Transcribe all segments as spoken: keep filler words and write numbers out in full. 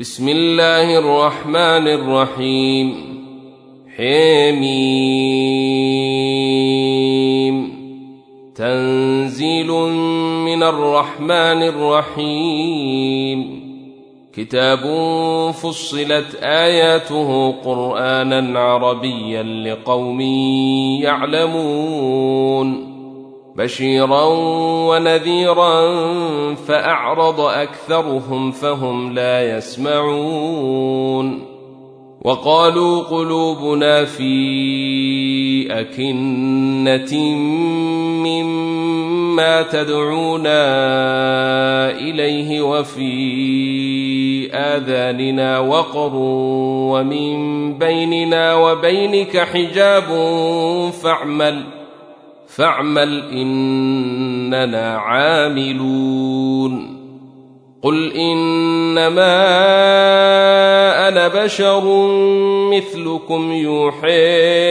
بسم الله الرحمن الرحيم. حميم. تنزيل من الرحمن الرحيم. كتاب فصلت آياته قرآنا عربيا لقوم يعلمون بشيرا ونذيرا فأعرض أكثرهم فهم لا يسمعون. وقالوا قلوبنا في أكنة مما تدعونا إليه وفي آذاننا وقر ومن بيننا وبينك حجاب فاعمل فاعمل إننا عاملون. قل إنما أنا بشر مثلكم يوحى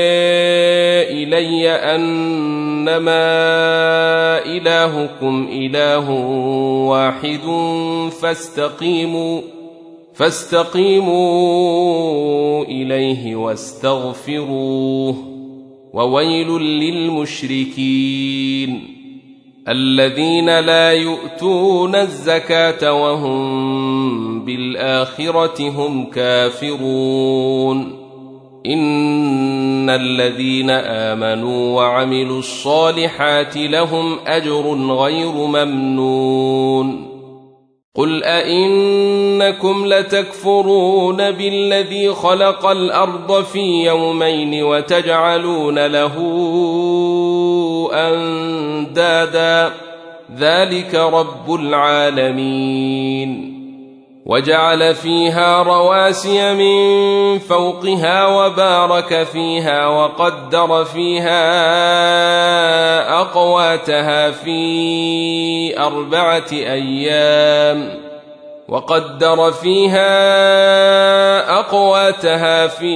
إلي أنما إلهكم إله واحد فاستقيموا فاستقيموا إليه واستغفروه وويل للمشركين الذين لا يؤتون الزكاة وهم بالآخرة هم كافرون. إن الذين آمنوا وعملوا الصالحات لهم أجر غير ممنون. قل أئنكم لتكفرون بالذي خلق الأرض في يومين وتجعلون له أندادا ذلك رب العالمين. وجعل فيها رواسي من فوقها وبارك فيها وقدر فيها أقواتها في أربعة أيام وقدر فيها أقواتها في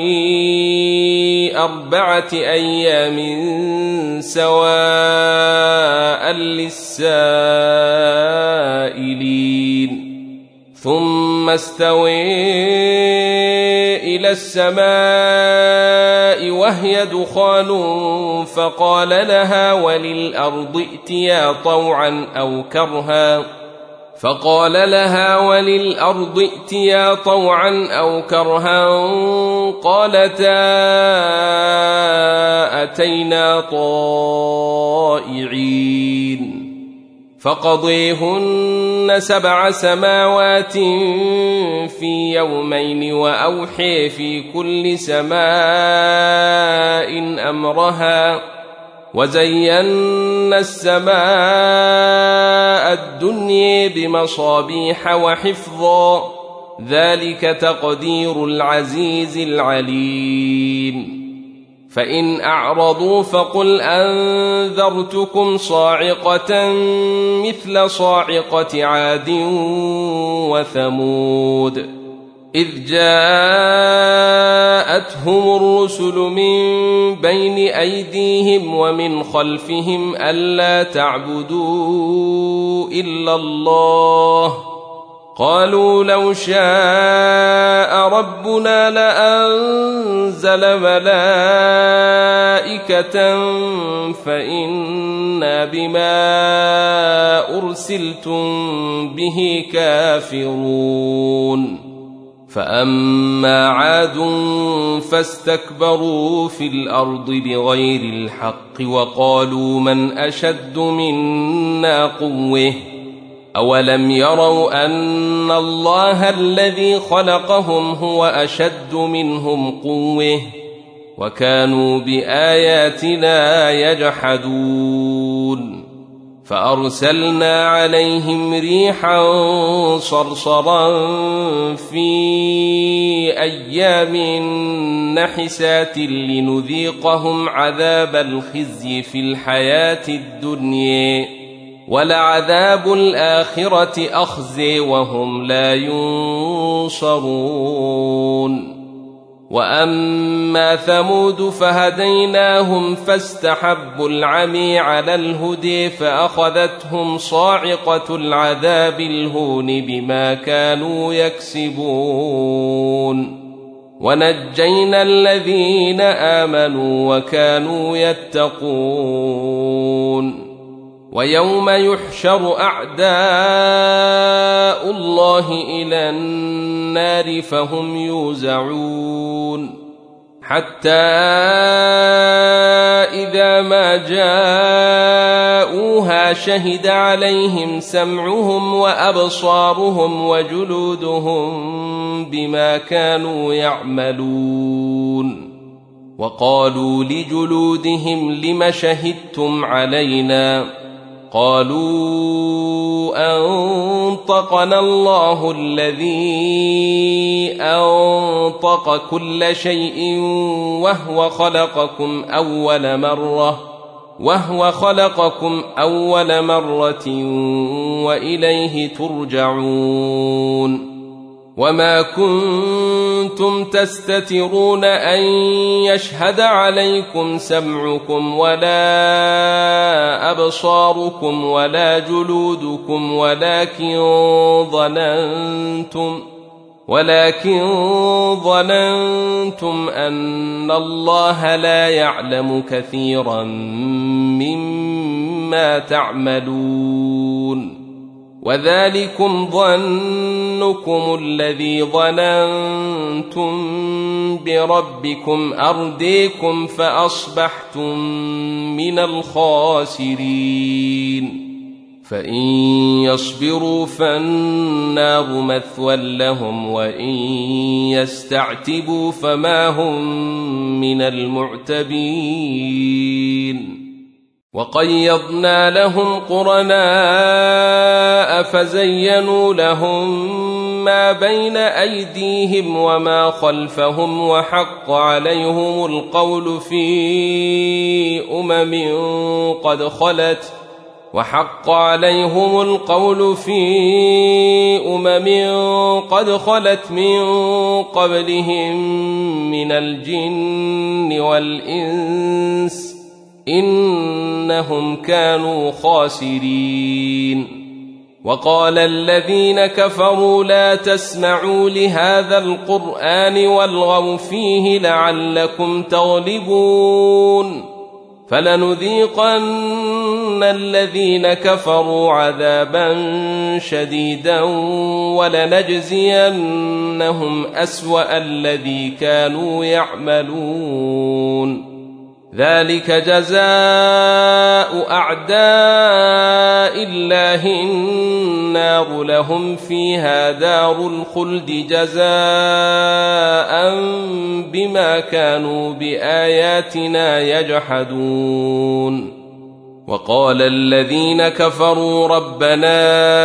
أربعة أيام سواء للسائلين. ثم استوى إلى السماء وهي دخان فقال لها وللأرض ائتيا طوعا أو كرها فقال لها وللأرض ائتيا طوعا أو كرها قالتا أتينا طائعين. فقضيهن سبع سماوات في يومين وأوحي في كل سماء أمرها وزينا السماء الدنيا بمصابيح وحفظا ذلك تقدير العزيز العليم. فإن أعرضوا فقل أنذرتكم صاعقة مثل صاعقة عاد وثمود إذ جاءتهم الرسل من بين أيديهم ومن خلفهم ألا تعبدوا إلا الله قالوا لو شاء ربنا لأنزل ملائكة فإنا بما أرسلتم به كافرون. فأما عاد فاستكبروا في الأرض بغير الحق وقالوا من أشد منا قوة أولم يروا أن الله الذي خلقهم هو أشد منهم قوة وكانوا بآياتنا يجحدون. فأرسلنا عليهم ريحا صرصرا في أيام نحسات لنذيقهم عذاب الخزي في الحياة الدنيا ولعذاب الآخرة أخزي وهم لا ينصرون. وأما ثمود فهديناهم فاستحبوا العمي على الهدي فأخذتهم صاعقة العذاب الهون بما كانوا يكسبون ونجينا الذين آمنوا وكانوا يتقون ويوم يحشر أعداء الله إلى النار فهم يوزعون حتى إذا ما جاءوها شهد عليهم سمعهم وأبصارهم وجلودهم بما كانوا يعملون وقالوا لجلودهم لم شهدتم علينا قالوا أنطقنا الله الذي أنطق كل شيء وهو خلقكم أول مرة وهو خلقكم أول مرة وإليه ترجعون وما كنتم تستترون أن يشهد عليكم سمعكم ولا أبصاركم ولا جلودكم ولكن ظننتم ولكن ظننتم أن الله لا يعلم كثيرا مما تعملون وذلكم ظنكم الذي ظننتم بربكم أرديكم فأصبحتم من الخاسرين فإن يصبروا فالنار مثوى لهم وإن يستعتبوا فما هم من المعتبين وقيضنا لهم قرناء فزينوا لهم ما بين أيديهم وما خلفهم وحق عليهم القول في أمم قد خلت وحق عليهم القول في أمم قد خلت من قبلهم من الجن والإنس إنهم كانوا خاسرين وقال الذين كفروا لا تسمعوا لهذا القرآن والغوا فيه لعلكم تغلبون فلنذيقن الذين كفروا عذابا شديدا ولنجزينهم أسوأ الذي كانوا يعملون ذلك جزاء أعداء الله النار لهم فيها دار الخلد جزاء بما كانوا بآياتنا يجحدون وقال الذين كفروا ربنا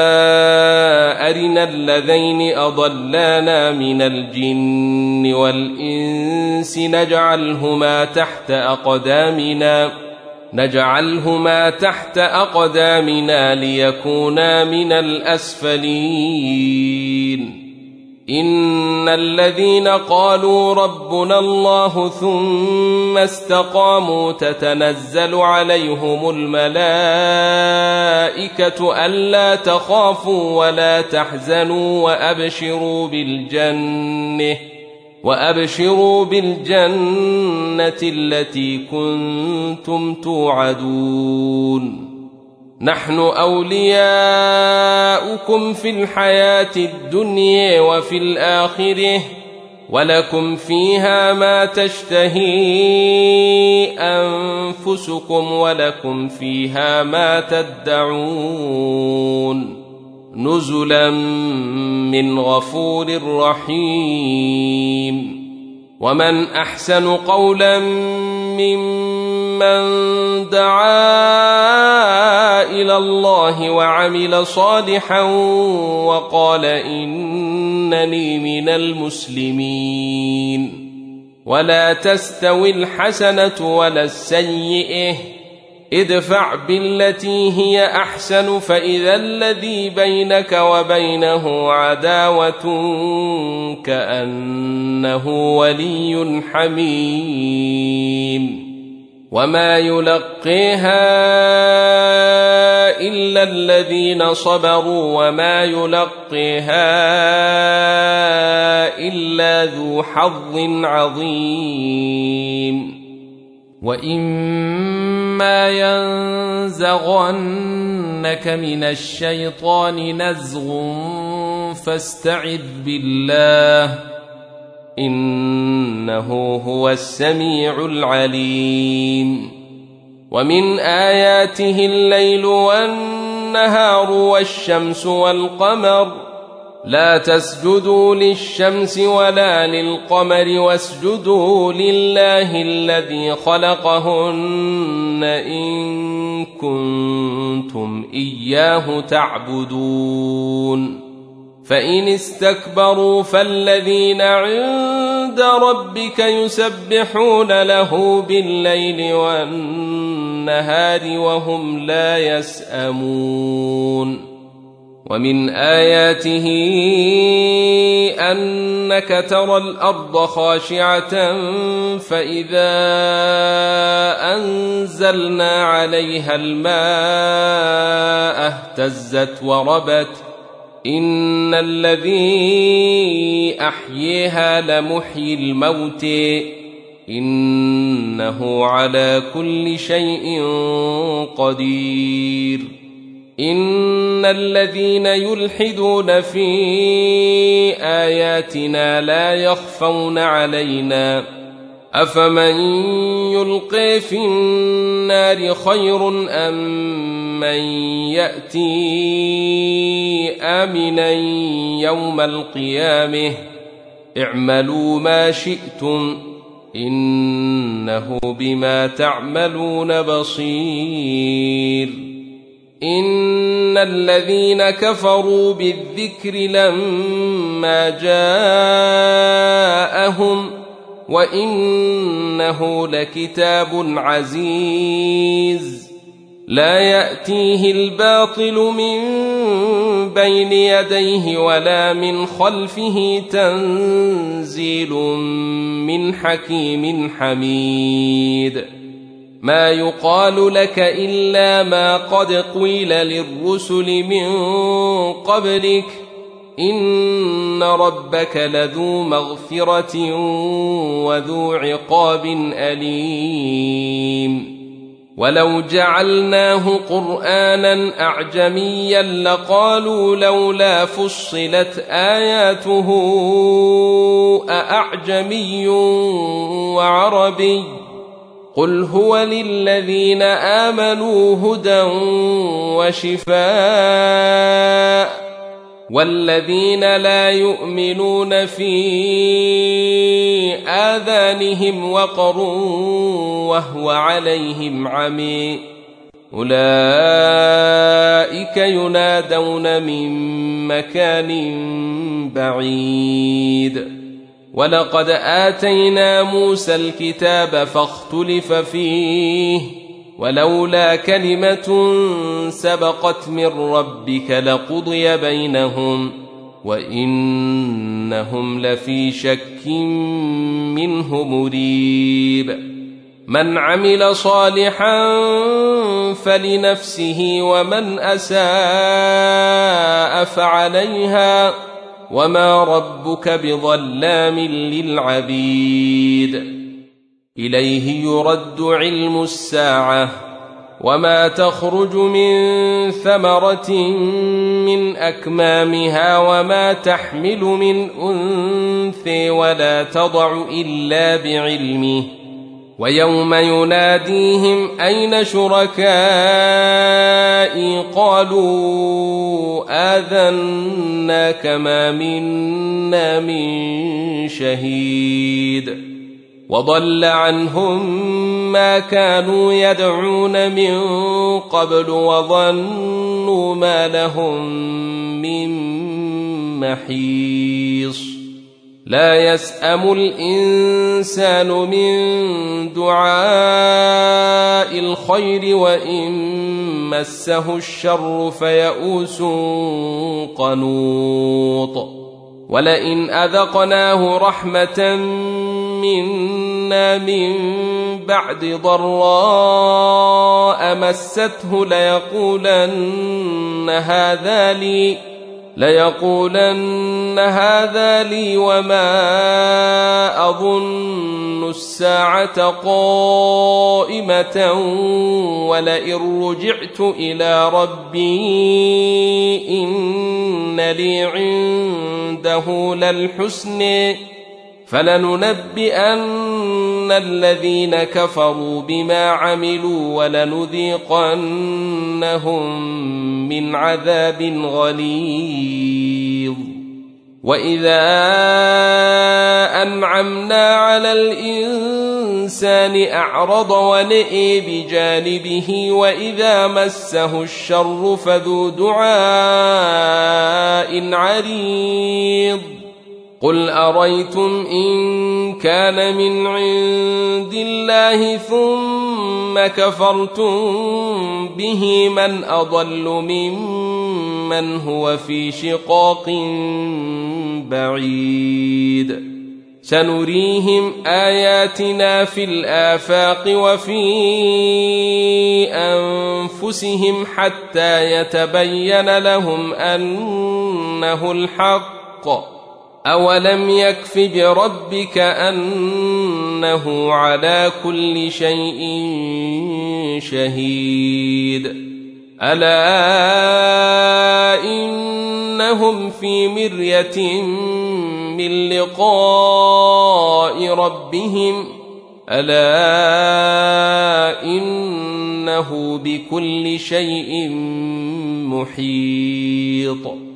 أرنا الذين أضلانا من الجن والإنس نجعلهما تحت أقدامنا نجعلهما تحت أقدامنا ليكونا من الأسفلين إن الذين قالوا ربنا الله ثم استقاموا تتنزل عليهم الملائكة ألا تخافوا ولا تحزنوا وأبشروا بالجنة وأبشروا بالجنة التي كنتم توعدون نحن أولياؤكم في الحياة الدنيا وفي الآخرة ولكم فيها ما تشتهي أنفسكم ولكم فيها ما تدعون نزلا من غفور رحيم ومن أحسن قولا ممن دعا إلى الله وعمل صالحا وقال إنني من المسلمين ولا تستوي الحسنة ولا السيئة ادفع بالتي هي أحسن فإذا الذي بينك وبينه عداوة كأنه ولي حميم وما يلقيها إلا الذين صبروا وما يلقيها إلا ذو حظ عظيم وإما ينزغنك من الشيطان نزغ فاستعذ بالله إنه هو السميع العليم ومن آياته الليل والنهار والشمس والقمر لا تسجدوا للشمس ولا للقمر واسجدوا لله الذي خلقهن إن كنتم إياه تعبدون فإن استكبروا فالذين عند ربك يسبحون له بالليل والنهار وهم لا يسأمون ومن آياته أنك ترى الأرض خاشعة فإذا أنزلنا عليها الماء اهتزت وربت إن الذي أحييها لمحيي الموت إنه على كل شيء قدير إن الذين يلحدون في آياتنا لا يخفون علينا أفمن يلقي في النار خير أم من يأتي آمنا يوم القيامة اعملوا ما شئتم إنه بما تعملون بصير إن الذين كفروا بالذكر لما جاءهم وإنه لكتاب عزيز لا يأتيه الباطل من بين يديه ولا من خلفه تنزيل من حكيم حميد ما يقال لك إلا ما قد قيل للرسل من قبلك إن ربك لذو مغفرة وذو عقاب أليم ولو جعلناه قرآنا أعجميا لقالوا لولا فصلت آياته أأعجمي وعربي قل هو للذين آمنوا هدى وشفاء والذين لا يؤمنون في آذانهم وقر وهو عليهم عمي أولئك ينادون من مكان بعيد ولقد آتينا موسى الكتاب فاختلف فيه ولولا كلمة سبقت من ربك لقضي بينهم وإنهم لفي شك منه مريب من عمل صالحا فلنفسه ومن أساء فعليها وما ربك بظلام للعبيد إليه يرد علم الساعة وما تخرج من ثمرة من أكمامها وما تحمل من أنثى ولا تضع إلا بعلمه ويوم يناديهم أين شركائي قالوا آذناك ما منا من شهيد وضل عنهم ما كانوا يدعون من قبل وظنوا ما لهم من محيص لا يسأم الإنسان من دعاء الخير وإن مسه الشر فيئوس قنوط ولئن أذقناه رحمة منا من بعد ضراء مسته ليقولن هذا لي ليقولن هذا لي وما أظن الساعة قائمة ولئن رجعت إلى ربي إن لي عنده للحسن فلننبئن الذين كفروا بما عملوا ولنذيقنهم من عذاب غليظ وإذا أنعمنا على الإنسان أعرض ونئي بجانبه وإذا مسه الشر فذو دعاء عريض قل أريتم إن كان من عند الله ثم كفرتم به من أضل ممن هو في شقاق بعيد سنريهم آياتنا في الآفاق وفي أنفسهم حتى يتبين لهم أنه الحق أولم يكف بربك أنه على كل شيء شهيد ألا إنهم في مرية من لقاء ربهم ألا إنه بكل شيء محيط